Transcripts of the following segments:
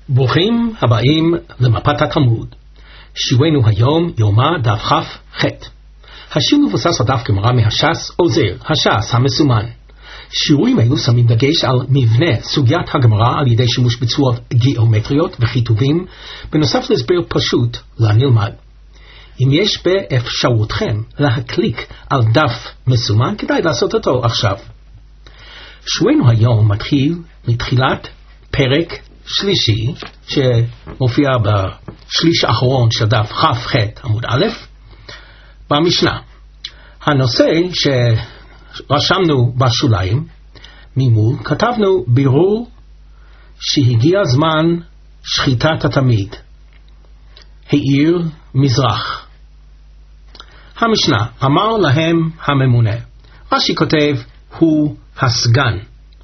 ברוכים הבאים למפת התלמוד. שיעורנו היום יומא דף כ"ח. השיעור מבוסס על דף גמרא מהש"ס עוזר, הש"ס המסומן. שיעורים אלו שמים דגש על מבנה סוגיית הגמרא על ידי שימוש בצורות גיאומטריות וכיתובים, בנוסף להסבר פשוט לנלמד. אם יש באפשרותכם להקליק על דף מסומן, כדאי לעשות אותו עכשיו. שיעורנו היום מתחיל מתחילת פרק שלישי, שמופיע בשליש האחרון של דף כ"ח עמוד א', במשנה. הנושא שרשמנו בשוליים ממול, כתבנו בירור שהגיע זמן שחיטת התמיד, העיר מזרח. המשנה, אמר להם הממונה. רש"י כותב, הוא הסגן,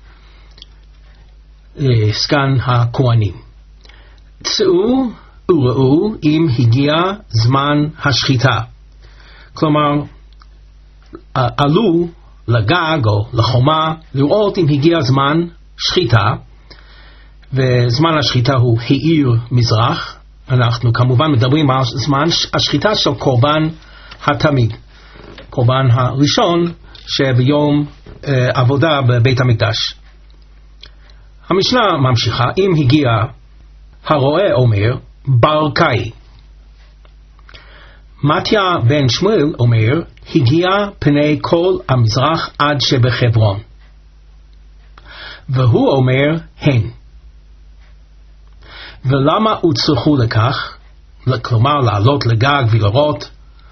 סגן הכהנים. צאו וראו אם הגיע זמן השחיטה. כלומר, עלו לגג או לחומה לראות אם הגיע זמן שחיטה, וזמן השחיטה הוא העיר מזרח. אנחנו כמובן מדברים על זמן השחיטה של קורבן התמיד, קורבן הראשון שביום עבודה בבית המקדש. המשנה ממשיכה, אם הגיע, הרועה אומר ברקאי. מתיה בן שמואל אומר, הגיע פני כל המזרח עד שבחברון. והוא אומר, הן. ולמה הוצרכו לכך? כלומר, לעלות לגג ולראות,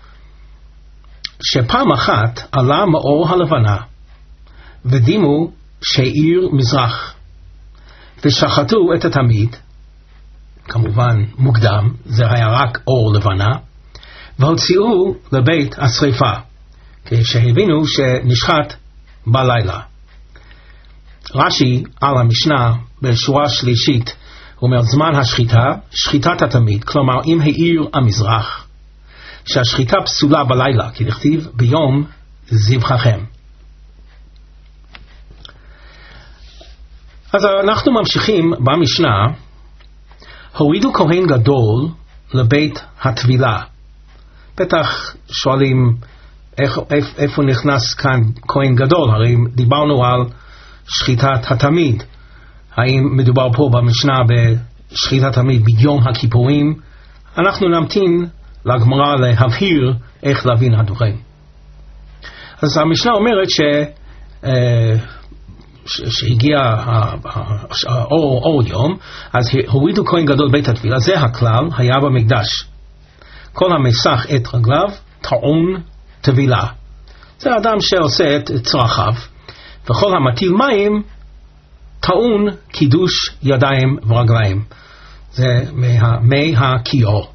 שפעם אחת עלה מאור הלבנה, ודימו שעיר מזרח, ושחטו את התמיד, כמובן מוקדם, זה היה רק אור לבנה, והוציאו לבית השריפה, כשהבינו שנשחט בלילה. רש"י על המשנה בשורה שלישית, הוא אומר זמן השחיטה, שחיטת התמיד, כלומר אם העיר המזרח, שהשחיטה פסולה בלילה, כי נכתיב ביום זבחכם. אז אנחנו ממשיכים במשנה, הורידו כהן גדול לבית הטבילה. בטח שואלים איפה נכנס כאן כהן גדול, הרי דיברנו על שחיטת התמיד. האם מדובר פה במשנה בשחיטת התמיד ביום הכיפורים? אנחנו נמתין לגמרא להבהיר איך להבין הדברים. אז המשנה אומרת שהגיע אור יום, אז הורידו כהן גדול בית הטבילה. זה הכלל, היה במקדש. כל המסך את רגליו טעון טבילה. זה האדם שעושה את צרכיו, וכל המטיל מים טעון קידוש ידיים ורגליים. זה מי הכיור.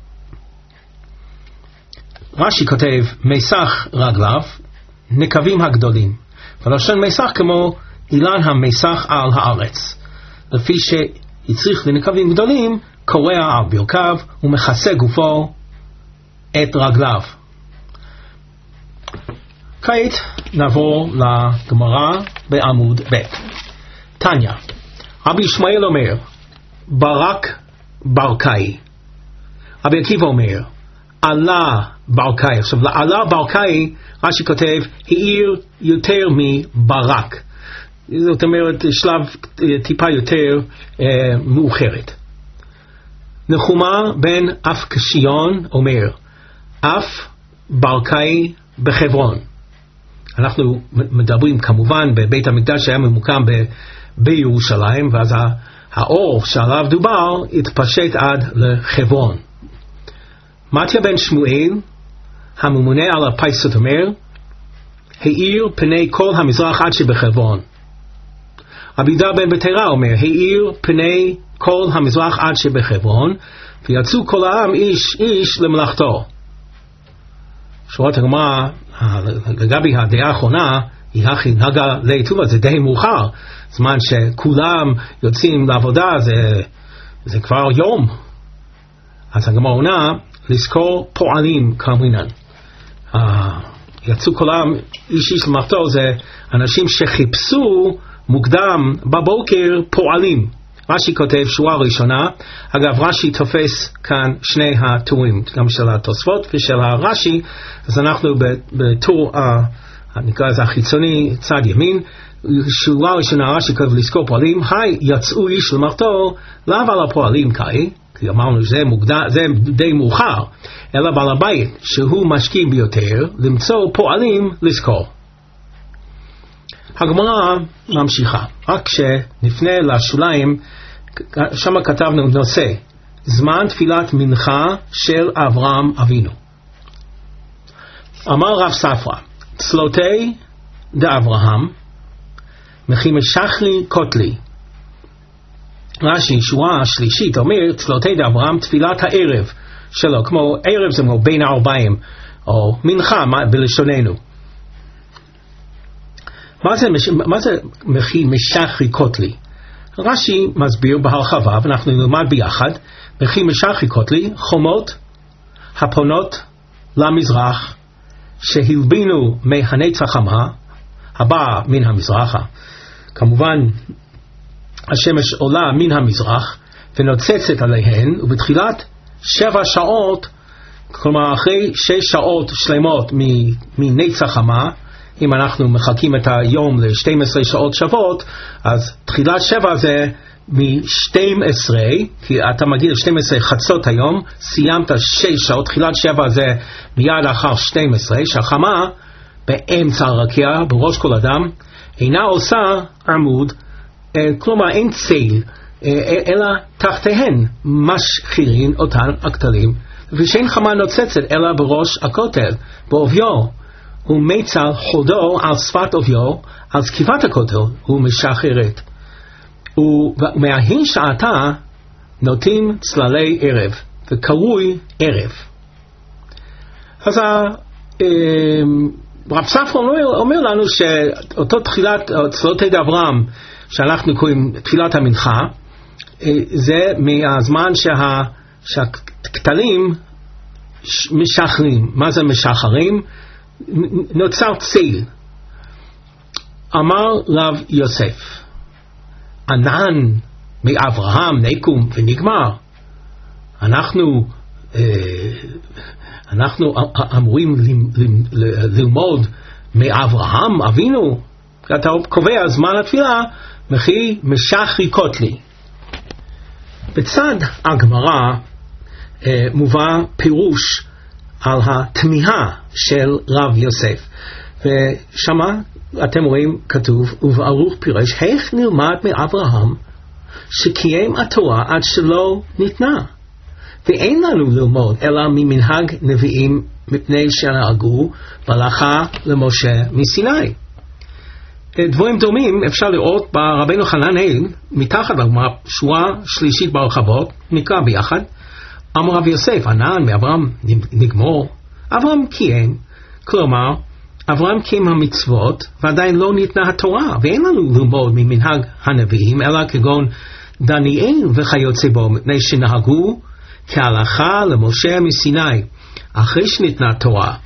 רש"י כותב מסך רגליו נקבים הגדולים, ולשון מסך כמו אילן המסך על הארץ, לפי שהצריך לנקבים גדולים קורע על ברכיו ומכסה גופו את רגליו. כעת נעבור לגמרא בעמוד ב'. תניא, רבי ישמעאל אומר ברק ברקאי. רבי עקיבא אומר עלה ברקאי. עכשיו לעלה ברקאי רש"י כותב העיר יותר מברק, זאת אומרת שלב טיפה יותר מאוחרת. נחומה בן אפקשיון אומר אף ברקאי בחברון. אנחנו מדברים כמובן בבית המקדש שהיה ממוקם בירושלים, ואז האור שעליו דובר התפשט עד לחברון. מתיה בן שמואל הממונה על הפייסות אומר העיר פני כל המזרח עד שבחברון. רבי יהודה בן בתרא אומר העיר פני כל המזרח עד שבחברון, ויצאו כל העם איש איש למלאכתו. שורת הגמרא לגבי הדעה האחרונה היא הכי נגה לעיתובה, זה די מאוחר, זמן שכולם יוצאים לעבודה, זה כבר יום. אז הגמרא עונה לזכור פועלים כאמרינן. יצאו כל העם איש איש למלאכתו, זה אנשים שחיפשו מוקדם בבוקר פועלים, רש"י כותב שורה ראשונה, אגב רש"י תופס כאן שני הטורים, גם של התוספות ושל הרש"י, אז אנחנו בטור נקרא לזה החיצוני צד ימין, שורה ראשונה רש"י כותב לזכור פועלים, יצאו איש למרתו, לאו על הפועלים כאי, כי אמרנו שזה די מאוחר, אלא בעל הבית שהוא משקיע ביותר, למצוא פועלים לזכור. הגמרא ממשיכה, רק שנפנה לשוליים, שם כתבנו נושא, זמן תפילת מנחה של אברהם אבינו. אמר רב ספרא, צלותי דאברהם, מכי משחלי קוטלי. רש"י שורה השלישית אומר, צלותי דאברהם תפילת הערב שלו, כמו ערב זה כמו בין הערביים, או מנחה בלשוננו. מה זה מכי משחלי קוטלי? רש"י מסביר בהרחבה, ואנחנו נלמד ביחד, מכי משחלי קוטלי, חומות הפונות למזרח, שהלבינו מהנץ החמה, הבא מן המזרח, כמובן השמש עולה מן המזרח ונוצצת עליהן, ובתחילת 7 שעות, כלומר אחרי 6 שעות שלמות מנץ החמה, אם אנחנו מחלקים את היום ל-12 שעות שוות, אז תחילת 7 זה מ-12, כי אתה מגיע ל-12 חצות היום, סיימת 6 שעות, תחילת 7 זה מיד אחר 12, שהחמה באמצע הרקיע, בראש כל אדם, אינה עושה עמוד, כלומר אין צל, אלא תחתיהן משחירים אותן הכתלים, ושאין חמה נוצצת אלא בראש הכותל, באוביו, ומצל חודו על שפת אוביו, על זקיפת הכותל, ומשחררת. ומההיא שעתה נוטים צללי ערב, וקרוי ערב. אז רב ספרא אומר לנו שאותו תחילת צלותי דאברהם שאנחנו קוראים תפילת המנחה, זה מהזמן שהכתלים משחרים. מה זה משחרים? נוצר צל. אמר רב יוסף, ענן מאברהם נקום ונגמר. אנחנו אמורים ללמוד מאברהם אבינו. אתה קובע זמן התפילה, מכי משחרי קוטלי. בצד הגמרא מובא פירוש על התמיהה של רב יוסף, ושמה אתם רואים כתוב, ובערוך פירש, איך נלמד מאברהם שקיים התורה עד שלא ניתנה, ואין לנו ללמוד אלא ממנהג נביאים מפני שנהגו בהלכה למשה מסיני. דברים דומים אפשר לראות ברבנו חננאל, מתחת לגמרא שורה שלישית ברחבות, נקרא ביחד, אמר רב יוסף, ענן מאברהם נגמור, אברהם קיים, כלומר, אברהם קיים המצוות, ועדיין לא ניתנה התורה, ואין לנו ללמוד ממנהג הנביאים, אלא כגון דניאל וכיוצא בו, מפני שנהגו כהלכה למשה מסיני, אחרי שניתנה התורה.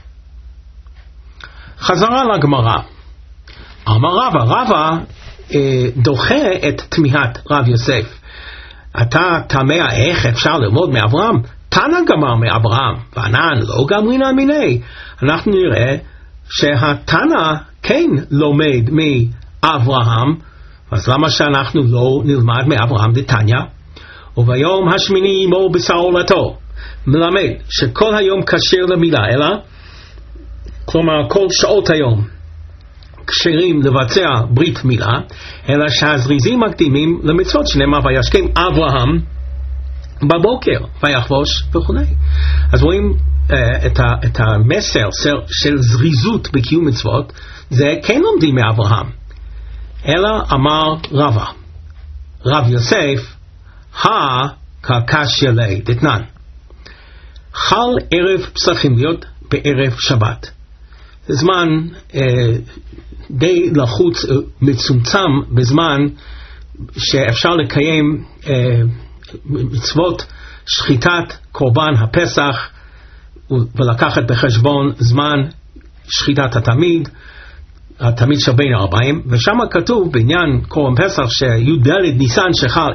חזרה לגמרא. אמר רבא דוחה את תמיהת רב יוסף. אתה תמה איך אפשר ללמוד מאברהם? תנא גמר מאברהם, וענן לא גמרינן מיני. אנחנו נראה שהתנא כן לומד מאברהם, אז למה שאנחנו לא נלמד מאברהם דתניא? וביום השמיני ימור בשר עולתו, מלמד שכל היום כשר למילה, אלא כלומר כל שעות היום כשרים לבצע ברית מילה, אלא שהזריזים מקדימים למצוות, שנאמר וישכם אברהם בבוקר ויחבוש וכו'. אז רואים את המסר של זריזות בקיום מצוות, זה כן לומדים מאברהם. אלא אמר רב יוסף, כקשיא ליה דתנן, חל ערב צריכים להיות בערב שבת. זמן די לחוץ, מצומצם בזמן שאפשר לקיים מצוות שחיטת קורבן הפסח, ולקחת בחשבון זמן שחיטת התמיד, התמיד של בין הערביים, ושם כתוב בעניין קורבן פסח שי"ד ניסן שחל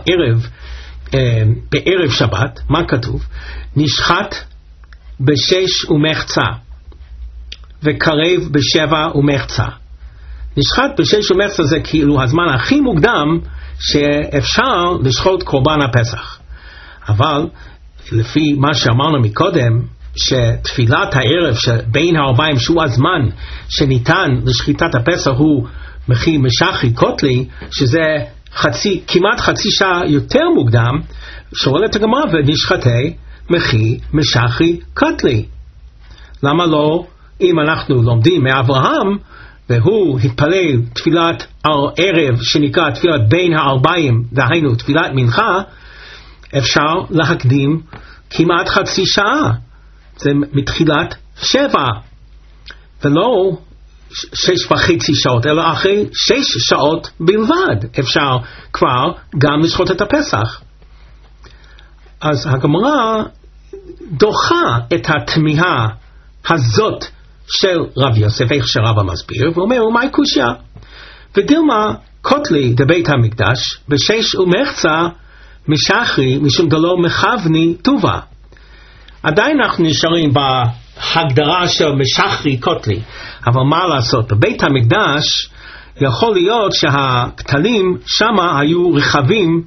בערב שבת, מה כתוב? נשחט ב6 ומחצה וקרב ב7 ומחצה. נשחט ב6 ומחצה זה כאילו הזמן הכי מוקדם שאפשר לשחוט קורבן הפסח. אבל לפי מה שאמרנו מקודם, שתפילת הערב שבין הערביים שהוא הזמן שניתן לשחיטת הפסח הוא מחי משחי קוטלי, שזה כמעט חצי שעה יותר מוקדם, שואלת הגמרא ונשחטי מחי משחי קוטלי. למה לא? אם אנחנו לומדים מאברהם והוא התפלל תפילת הערב שנקרא תפילת בין הערביים, דהיינו תפילת מנחה, אפשר להקדים כמעט חצי שעה, זה מתחילת 7 ולא 6.5 שעות, אלא אחרי 6 שעות בלבד אפשר כבר גם לשחוט את הפסח. אז הגמרא דוחה את התמיהה הזאת של רב יוסף, איך שרבא מסביר, ואומר, ומאי קושיה? ודילמה קוטלי דבית המקדש ב6 ומחצה משחרי משום דלא מכווני טובה. עדיין אנחנו נשארים בהגדרה של משחרי קוטלי, אבל מה לעשות? בבית המקדש יכול להיות שהכתלים שם היו רחבים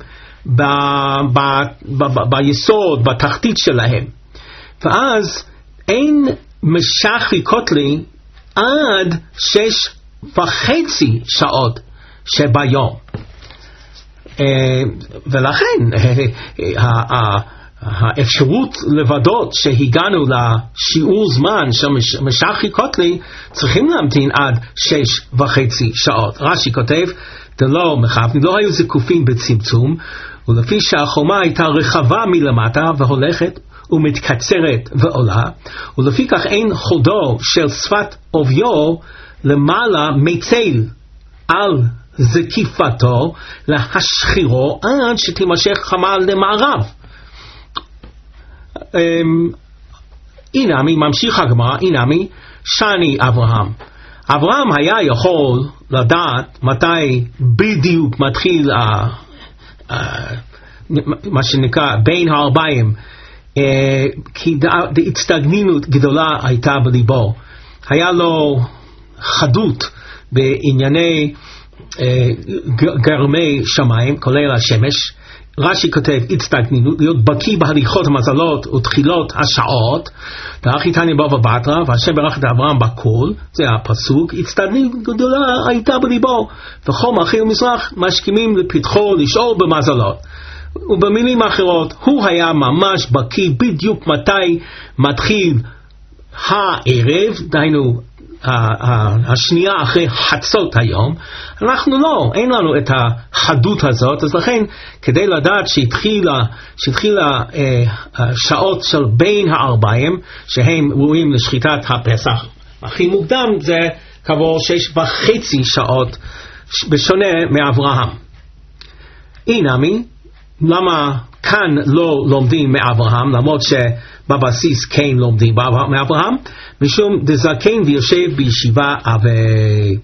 ביסוד, בתחתית שלהם, ואז אין משחרי קוטלי עד 6.5 שעות שביום. ולכן האפשרות לבדות שהגענו לשיעור זמן של משחרי קוטלי צריכים להמתין עד 6.5 שעות. רש"י כותב, דלא מכוון, לא היו זקופים בצמצום, ולפי שהחומה הייתה רחבה מלמטה והולכת ומתקצרת ועולה, ולפי כך אין חודו של שפת עוביו למעלה מצל על זקיפתו להשחירו עד שתימשך חמה למערב. אינמי, ממשיך הגמרא, אינמי שני אברהם. אברהם היה יכול לדעת מתי בדיוק מתחיל מה שנקרא בין הערביים, כי הצטגנינות גדולה הייתה בליבו, היה לו חדות בענייני גרמי שמיים כולל השמש. רש"י כותב הצטגנינות, להיות בקיא בהליכות המזלות ותחילות השעות, ואחי תני בבא בתרא והשם ברך את אברהם בכל, זה הפסוק, הצטגנינות גדולה הייתה בליבו, וכל מלכי ומזרח משכימים לפתחו לשאול במזלות. ובמילים אחרות, הוא היה ממש בקיא בדיוק מתי מתחיל הערב, דהיינו השנייה אחרי חצות היום. אנחנו לא, אין לנו את החדות הזאת, אז לכן כדי לדעת שהתחילה שעות של בין הערביים שהם ראויים לשחיטת הפסח הכי מוקדם, זה כעבור 6.5 שעות, בשונה מאברהם. אינמי, למה כאן לא לומדים מאברהם, למרות שבבסיס כן לומדים מאברהם? משום דזקן ויושב בישיבה אבי.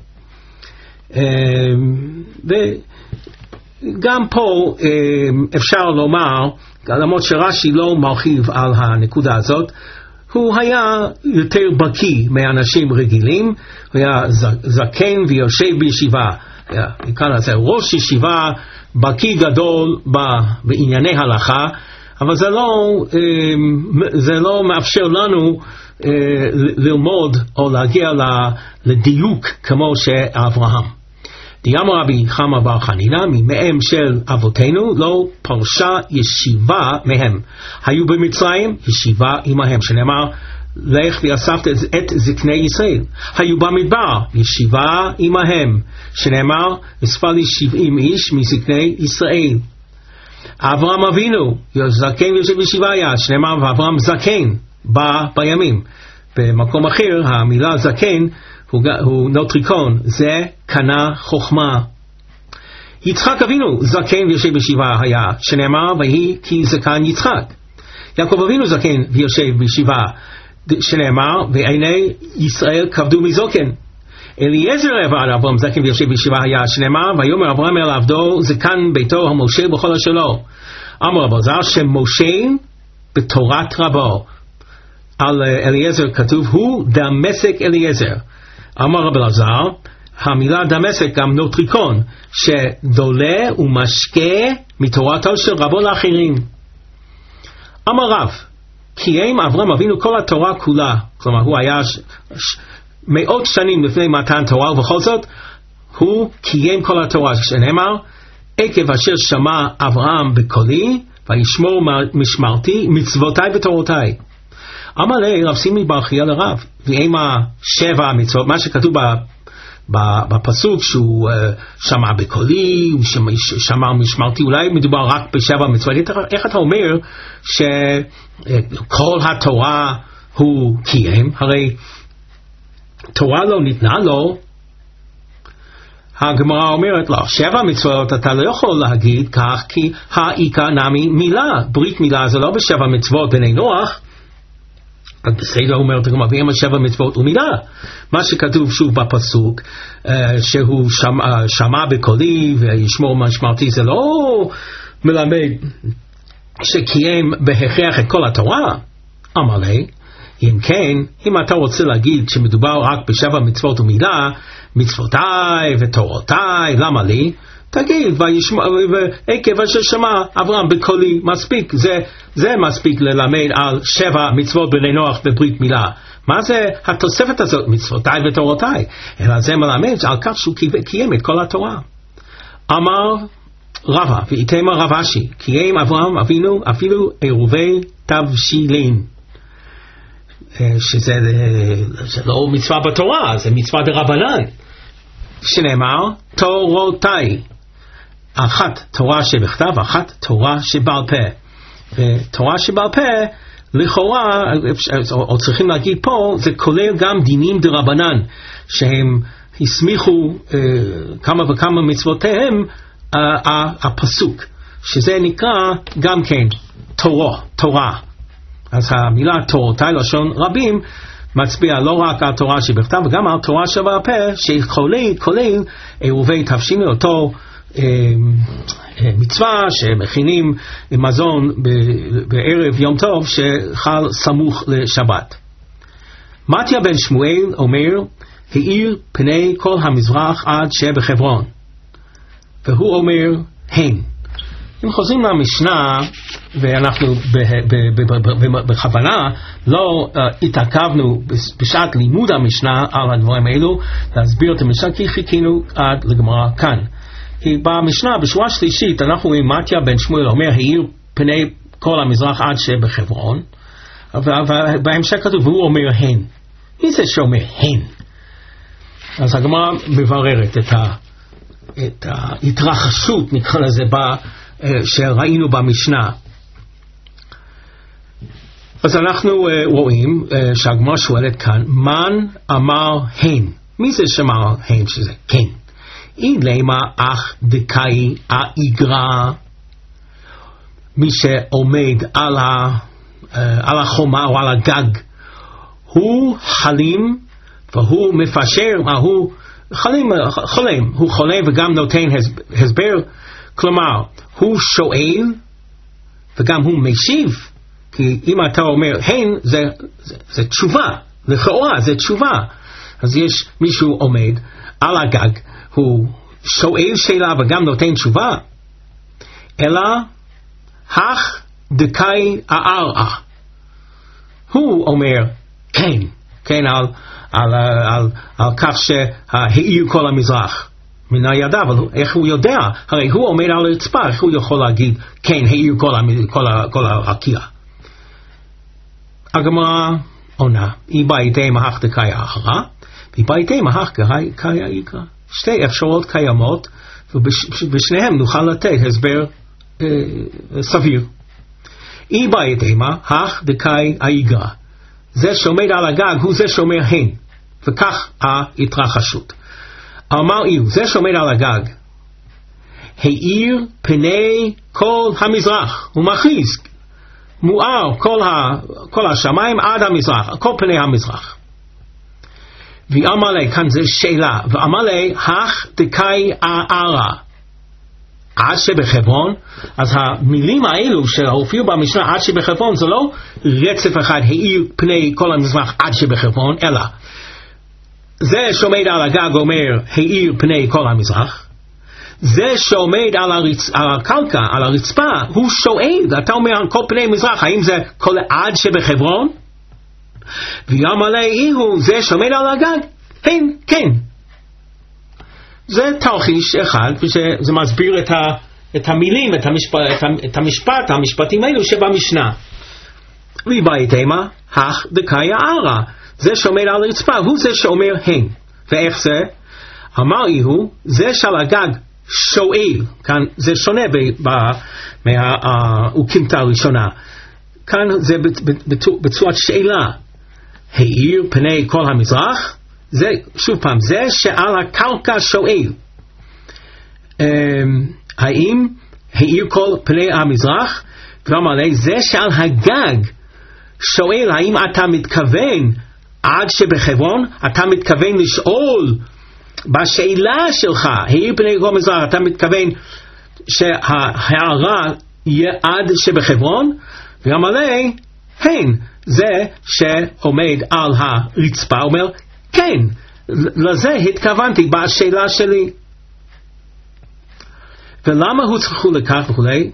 וגם פה אפשר לומר, למרות שרש"י לא מרחיב על הנקודה הזאת, הוא היה יותר בקיא מאנשים רגילים, הוא היה זקן ויושב בישיבה, נקרא לזה ראש ישיבה, בקיא גדול בענייני הלכה, אבל זה לא מאפשר לנו ללמוד או להגיע לדיוק כמו שאברהם. דיאמר רבי חמא בר חנינא, ממאם של אבותינו לא פרשה ישיבה מהם, היו במצרים ישיבה עמהם, שנאמר לך ואספת את זקני ישראל. היו במדבר ישיבה עמהם, שנאמר אספה לי 70 איש מזקני ישראל. אברהם אבינו זקן יושב בישיבה היה, שנאמר ואברהם זקן בא בימים. במקום אחר המילה זקן הוא נוטריקון, זה קנה חוכמה. יצחק אבינו זקן ויושב בישיבה היה, שנאמר ויהי כי זקן יצחק. יעקב אבינו זקן ויושב בישיבה, שנאמר ועיני ישראל כבדו מזוקן. אליעזר עבד אברהם זקן ויושב בישיבה היה שנאמר ויאמר אברהם אל עבדו זקן ביתו המשה בכל אשלו. אמר רב אלעזר שמשה בתורת רבו. על אליעזר כתוב הוא דמשק אליעזר. אמר רב אלעזר המילה דמשק גם נוטריקון שדולה ומשקה מתורתו של רבו לאחרים. אמר רב קיים אברהם אבינו כל התורה כולה, כלומר הוא היה מאות שנים לפני מתן תורה ובכל זאת הוא קיים כל התורה שנאמר עקב אשר שמע אברהם בקולי וישמור משמרתי מצוותיי ותורותיי. אמר לי רב סימי בר חייא לרב ואימה 7 מצוות מה שכתוב בפסוק שהוא שמע בקולי הוא שמע משמרתי אולי מדובר רק ב7 מצוות. איך אתה אומר שכל התורה הוא קיים? הרי תורה לא ניתנה לו. הגמרא אומרת לו 7 מצוות אתה לא יכול להגיד כך כי העיקר נמי מילה, ברית מילה זה לא ב7 מצוות בני נוח. אז בסדר אומרת הגמרא ואם 7 מצוות ומילה מה שכתוב שוב בפסוק שהוא שמע בקולי וישמור משמרתי זה לא מלמד שקיים בהכרח את כל התורה. אמר לי אם כן אם אתה רוצה להגיד שמדובר רק ב7 מצוות ומילה מצוותיי ותורותיי למה לי תגיד ועקב אשר שמע אברהם בקולי מספיק זה מספיק ללמד על 7 מצוות בני נוח בברית מילה. מה זה התוספת הזאת מצוותיי ותורותיי? אלא זה מלמד על כך שהוא קיים את כל התורה. אמר רבא ואיתמר רב אשי קיים אברהם אבינו אפילו עירובי תבשילין שזה לא מצווה בתורה זה מצווה דרבנן שנאמר תורותיי אחת תורה שבכתב אחת תורה שבעל פה. ותורה שבעל פה לכאורה או צריכים להגיד פה זה כולל גם דינים דרבנן שהם הסמיכו כמה וכמה מצוותיהם הפסוק שזה נקרא גם כן תורה. אז המילה תורותיי לשון רבים מצביע לא רק על תורה שבכתב וגם על תורה שבעל פה שכולל עירובי תבשילין אותו מצווה שמכינים מזון בערב יום טוב שחל סמוך לשבת. מתיה בן שמואל אומר האיר פני כל המזרח עד שבחברון והוא אומר הן. אם חוזרים למשנה ואנחנו בכוונה לא התעכבנו בשעת לימוד המשנה על הדברים האלו להסביר את המשנה כי חיכינו עד לגמרא כאן. כי במשנה בשורה שלישית אנחנו רואים מתיה בן שמואל אומר האיר פני כל המזרח עד שבחברון ובהמשך כתוב והוא אומר הן. מי זה שאומר הן? אז הגמרא מבררת את ההתרחשות נקרא לזה שראינו במשנה. אז אנחנו רואים שהגמרא שואלת כאן מן אמר הן. מי זה שאמר הן שזה כן? אין למה אך דקאי האיגרא מי שעומד על החומה או על הגג הוא חלים והוא מפשר הוא חולם הוא חולם וגם נותן הסבר כלומר הוא שואל וגם הוא משיב כי אם אתה אומר הן זה תשובה לכאורה זה תשובה. אז יש מישהו עומד על הגג הוא שואל שאלה וגם נותן תשובה אלא הך דקאי הארעה הוא אומר כן על כך שהאיר כל המזרח מן הידע אבל איך הוא יודע הרי הוא עומד על הרצפה איך הוא יכול להגיד כן האיר כל הרקיע. הגמרא עונה היא בעיתי מהך דקאי הארעה והיא בעיתי מהך דקאי האיגרא. שתי אפשרות קיימות ובשניהם נוכל לתת הסבר סביר. אי בעיתי מהך דקאי האיגרא זה שעומד על הגג הוא זה שאומר הן וכך ההתרחשות. אמר אילו זה שעומד על הגג האיר פני כל המזרח הוא מכריז מואר כל השמיים עד המזרח כל פני המזרח ואמר כאן זה שאלה, ואמר הך דקאי ערה עד שבחברון. אז המילים האלו שהופיעו במשנה עד שבחברון זה לא רצף אחד האיר פני כל המזרח עד שבחברון, אלא זה שעומד על הגג אומר האיר פני כל המזרח, זה שעומד על הקרקע, על הרצפה, הוא שואל, אתה אומר על כל פני מזרח, האם זה כל עד שבחברון? ויאמר הוא זה שעומד על הגג, כן. זה תרחיש אחד, וזה מסביר את המילים, את המשפטים האלו שבמשנה. ובית אימה, הך דקאי ערה, זה שעומד על הרצפה, הוא זה שאומר הן. ואיך זה? אמר זה שעל הגג שואל, כאן זה שונה מהאוקימתא הראשונה, כאן זה בצורת שאלה, האיר פני כל המזרח, זה שוב פעם, זה שעל הקרקע שואל, האם האיר כל פני המזרח? כלומר זה שעל הגג שואל, האם אתה מתכוון עד שבחברון, אתה מתכוון לשאול בשאלה שלך, האיר פני כל המזרח, אתה מתכוון שההערה יהיה עד שבחברון? ואמר לי, הן, זה שעומד על הרצפה, אומר, כן, לזה התכוונתי בשאלה שלי. ולמה הוצרכו לכך וכולי?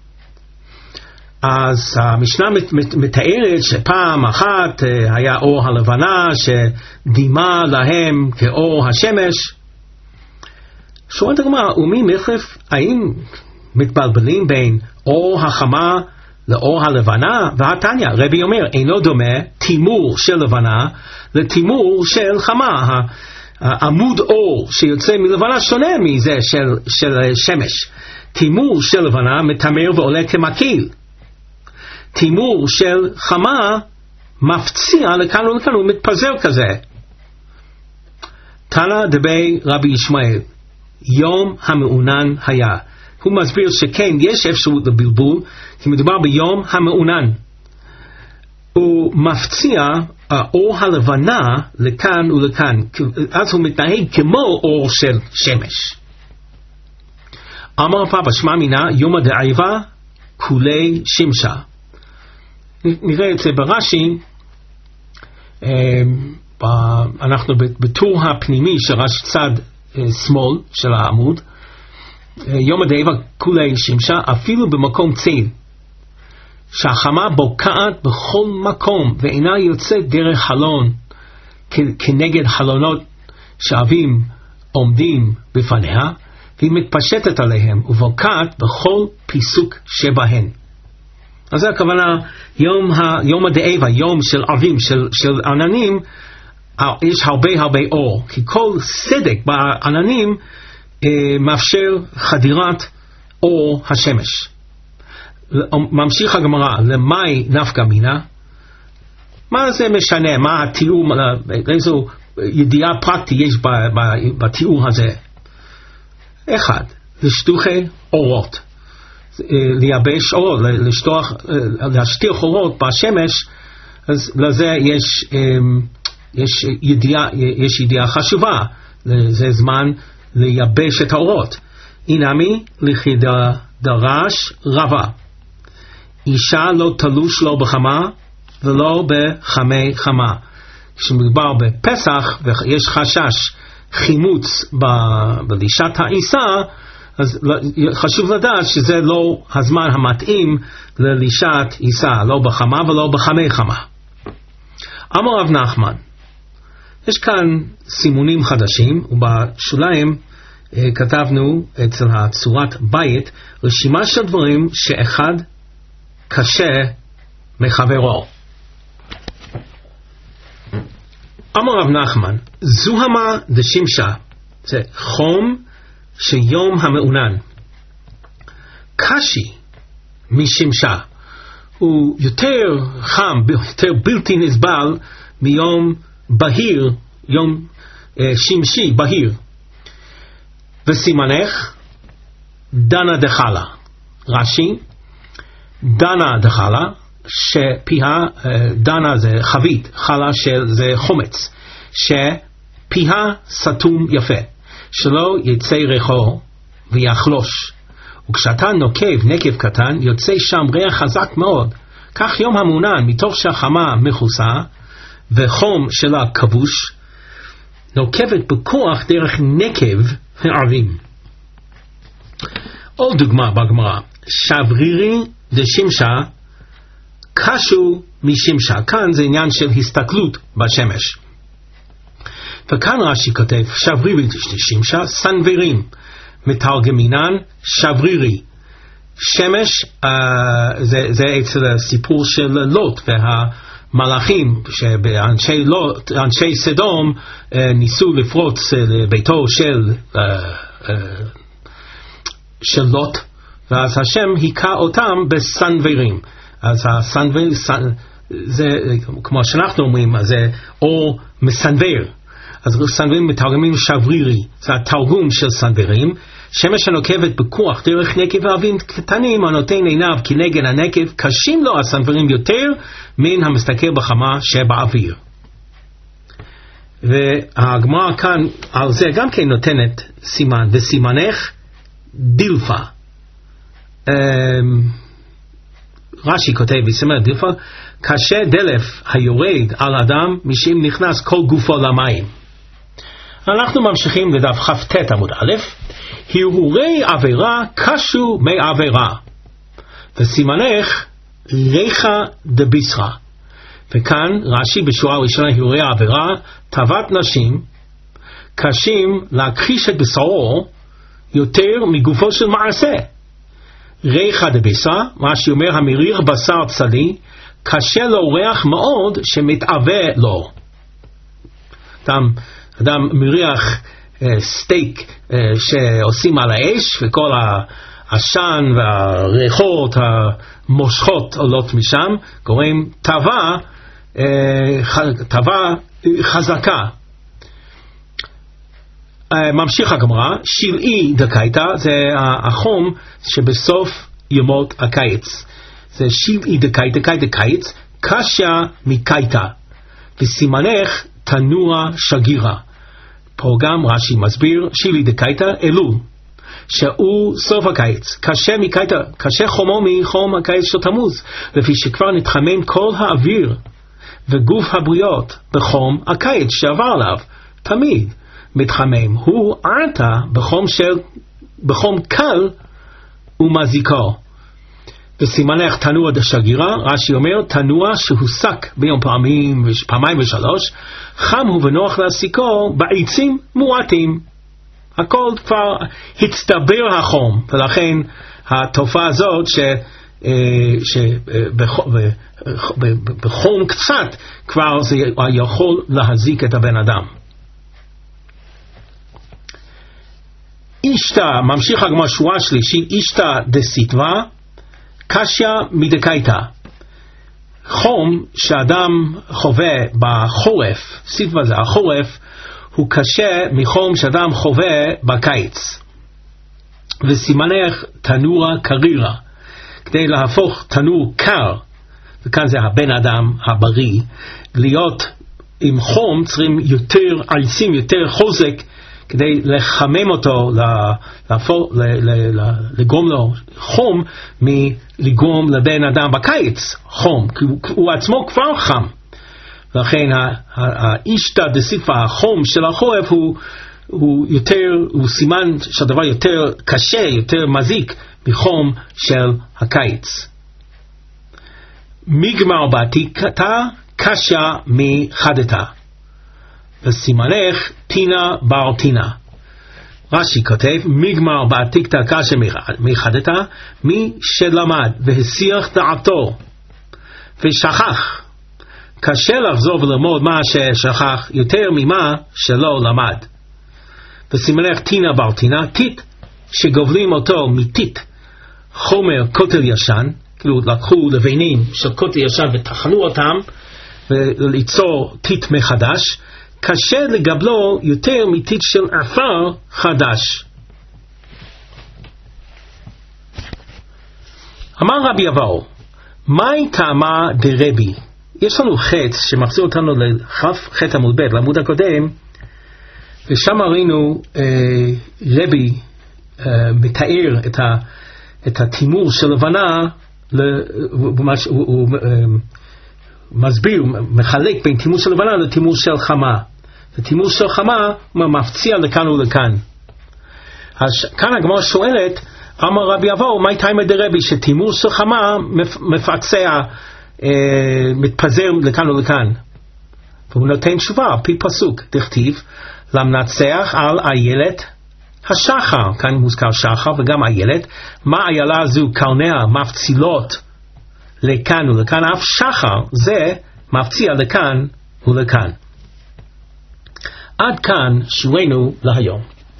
אז המשנה מתארת שפעם אחת היה אור הלבנה שדימה להם כאור השמש. שואלת הגמרא, ומי מחלף, האם מתבלבלים בין אור החמה לאור הלבנה? והתניא, רבי אומר, אינו דומה תימור של לבנה לתימור של חמה. עמוד אור שיוצא מלבנה שונה מזה של שמש. תימור של לבנה מתמר ועולה כמקיל. תימור של חמה מפציע לכאן ולכאן, הוא מתפזר כזה. תנא דבי רבי ישמעאל, יום המעונן היה. הוא מסביר שכן יש אפשרות לבלבול, כי מדובר ביום המעונן. הוא מפציע אור הלבנה לכאן ולכאן, אז הוא מתנהג כמו אור של שמש. אמר פאפא שמע מינא יומא דעייבא כולי שמשה. נראה את זה ברש"י, אנחנו בטור הפנימי של רש"י צד שמאל של העמוד. יום הדעייבא כולי שמשה, אפילו במקום צל שהחמה בוקעת בכל מקום ואינה יוצאת דרך חלון כנגד חלונות שאבים עומדים בפניה, והיא מתפשטת עליהם ובוקעת בכל פיסוק שבהן. אז זה הכוונה, יום הדעייבא, יום של אבים, של עננים, יש הרבה אור, כי כל סדק בעננים מאפשר חדירת אור השמש. ממשיך הגמרא, למאי נפקא מינה? מה זה משנה? מה התיאור, איזו ידיעה פרקטית יש בתיאור הזה? אחד, לשטוחי אורות, לייבש אורות, להשטיח אורות בשמש. אז לזה יש ידיעה חשובה, זה זמן לייבש את האורות. אינמי לכידה דרש רבה, אישה לא תלוש לא בחמה ולא בחמי חמה. כשמדובר בפסח ויש חשש חימוץ בלישת העיסה, אז חשוב לדעת שזה לא הזמן המתאים ללישת עיסה, לא בחמה ולא בחמי חמה. אמר רב נחמן, יש כאן סימונים חדשים, ובשוליים כתבנו אצל הצורת בית רשימה של דברים שאחד קשה מחברו. אמר רב נחמן, זוהמה דשמשה, זה חום שיום המעונן. קשי משמשה, הוא יותר חם, יותר בלתי נסבל מיום בהיר, יום שמשי בהיר. וסימנך דנה דחלה, רש"י, דנה דחלה, שפיה דנה זה חבית, חלה זה חומץ, פיה סתום יפה, שלא יצא ריחו ויחלוש. וכשאתה נוקב נקב קטן, יוצא שם ריח חזק מאוד. כך יום המעונן, מתוך שהחמה מכוסה וחום שלה כבוש, נוקבת בכוח דרך נקב הערים. עוד דוגמה בגמרא, שברירי דשמשה קשו משמשה. כאן זה עניין של הסתכלות בשמש. וכאן רש"י כותב שברירי דשמשה סנוורים, מתרגמינן שברירי. שמש זה אצל הסיפור של לוט והמלאכים, שאנשי סדום ניסו לפרוץ לביתו של לוט, ואז השם היכה אותם בסנוורים. אז הסנוור זה כמו שאנחנו אומרים, זה אור מסנוור. אז סנוורים מתרגמים שברירי, זה התרגום של סנוורים. שמש הנוקבת בכוח דרך נקב העבים קטנים, הנותן עיניו כנגד הנקב, קשים לו הסנוורים יותר מן המסתכל בחמה שבאוויר. והגמרא כאן על זה גם כן נותנת סימן, וסימנך דילפה. רש"י כותב וסימן דילפה, קשה דלף היורד על אדם משם נכנס כל גופו למים. אנחנו ממשיכים לדף כ"ט עמוד א', הרהורי עבירה קשו מעבירה, וסימנך ריחה דביסרה. וכאן רש"י בשורה הראשונה, הרהורי עבירה, תאוות נשים קשים להכחיש את בשרו יותר מגופו של מעשה. ריחה דביסרה, רש"י אומר, המריר בשר צלי קשה לו ריח מאוד שמתאווה לו. אדם מריח סטייק שעושים על האש, וכל העשן והריחות המושכות עולות משם, קוראים תאווה חזקה. ממשיך הגמרא, שלעי דקייתא, זה החום שבסוף ימות הקיץ. זה שלעי דקייתא, קיץ, קשה מקייתא, וסימנך תנוע שגירה. פה גם רש"י מסביר, שלעי דקייתא אלול, שהוא סוף הקיץ. קשה מקייתא, קשה חומו מחום הקיץ של תמוז, לפי שכבר נתחמם כל האוויר וגוף הבריות בחום הקיץ שעבר עליו, תמיד מתחמם. הוא עתה בחום קל ומזיקו. וסימנך תנוע דשגירה, רש"י אומר, תנוע שהוסק ביום פעמיים ושלוש, חם הוא ונוח להסיקו בעצים מועטים. הכל כבר הצטבר החום, ולכן התופעה הזאת שבחום קצת כבר זה יכול להזיק את הבן אדם. אישתא, ממשיך הגמרא שורה שלישית, אישתא דסיטבא קשיא מדקייתא. חום שאדם חווה בחורף, סיטבא זה החורף, הוא קשה מחום שאדם חווה בקיץ. וסימנך תנוע קרירה, כדי להפוך תנור קר, וכאן זה הבן אדם הבריא, להיות עם חום צריכים יותר עצים, יותר חוזק, כדי לחמם אותו, לגרום לו חום, מלגרום לבן אדם בקיץ חום, כי הוא עצמו כבר חם. לכן האישתא דסיטבא, החום של החורף, הוא סימן שהדבר יותר קשה, יותר מזיק מחום של הקיץ. מגמר בעתיקתא קשיא מחדתא, וסימנך תינא בר תינא. רש"י כותב, מגמר בעתיקתא קשיא מחדתא, מי שלמד והסיח דעתו ושכח, קשה לחזור וללמוד מה ששכח יותר ממה שלא למד. וסימנך תינא בר תינא, טיט שגובלים אותו מטיט חומר כותל ישן, כאילו לקחו לבנים של כותל ישן ותחנו אותם וליצור טיט מחדש, קשה לגבלו יותר מטיט של עפר חדש. אמר רבי אבאו, מהי טעמה דרבי? יש לנו חץ שמחזיר אותנו לח"ח עמוד ב', לעמוד הקודם, ושם ראינו רבי מתאר את התימור של לבנה, הוא מסביר, מחלק בין תימור של לבנה לתימור של חמה. התימור של חמה מפציע לכאן ולכאן. אז כאן הגמרא שואלת, אמר רבי אבאו, מה תימא דרבי, שתימור של חמה מפצע, מתפזר לכאן ולכאן. והוא נותן תשובה על פי פסוק, דכתיב, למנצח על איילת השחר, כאן מוזכר שחר וגם איילת, מה איילה זו קרניה מפצילות לכאן ולכאן, אף שחר זה מפציע לכאן ולכאן. עד כאן שיעורנו להיום.